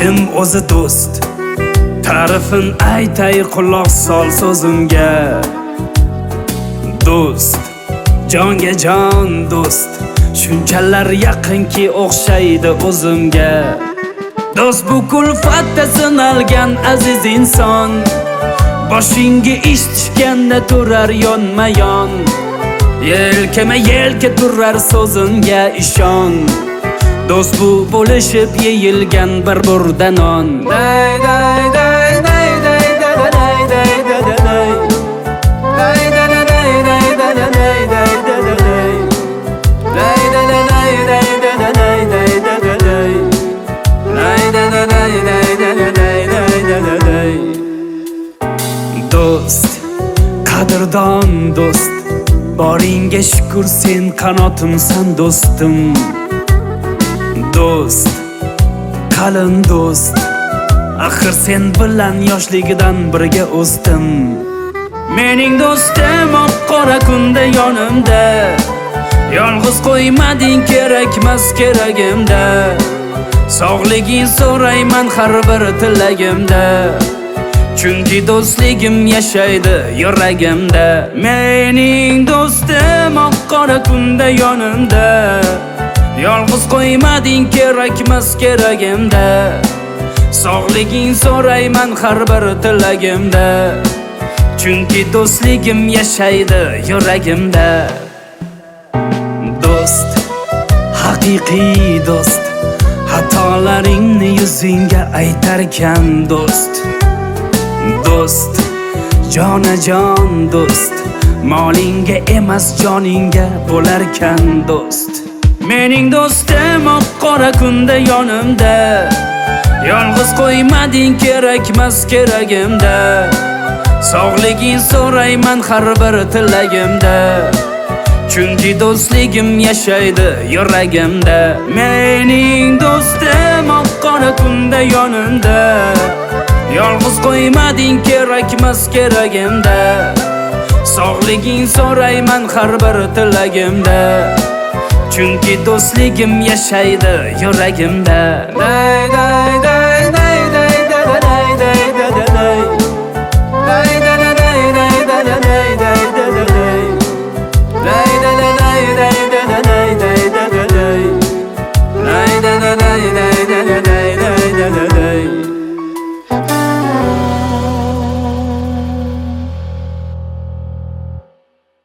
Kim o'zi do'st? Ta'rifin aytay, quloq sol so'zimga. Do'st, jonga jon do'st, shunchalar yaqinki o'xshaydi o'zimga. Do'st bu kulfatda sinalgan aziz inson, boshingga ish tushganda turar yonma-yon. Yelkama-yelka turar so'zimga ishon. Do'st bu bo'lishib yeyilgan bir burda non. Day day day day day day day day day. Day day day day day day day day day. Day day day day day day day day day. Day day day day day day day day. Do'st, qadrdon do'st, boringga shukr, sen qanotimsan do'stim. Do'st, qalin do'st, axir sen bilan yoshligidan birga o'sdim. Mening do'stim oq-qora kunda yonimda, yolg'iz qo'ymading kerakmas keragimda. Sog'liging so'rayman har bir tilagimda, chunki do'stligim yashaydi yuragimda. Mening do'stim oq-qora kunda yonimda, yolg'iz qo'ymading kerakmas keragimda. Sog'liging so'rayman har bir tilagimda, chunki do'stligim yashaydi yuragimda. Do'st, haqiqiy do'st, xatolaringni yuzingga aytarkan do'st. Do'st, jonajon do'st, molingga emas joningga bo'larkan do'st. Mening do'stim oq-qora kunda yonimda, yolg'iz qo'ymading kerakmas keragimda. Sog'liging so'rayman har bir tilagimda, chunki do'stligim yashaydi yuragimda. Mening do'stim oq-qora kunda yonimda, yolg'iz qo'ymading kerakmas keragimda. Sog'liging so'rayman har bir tilagimda, chunki do'stligim yashaydi yuragimda. Day day day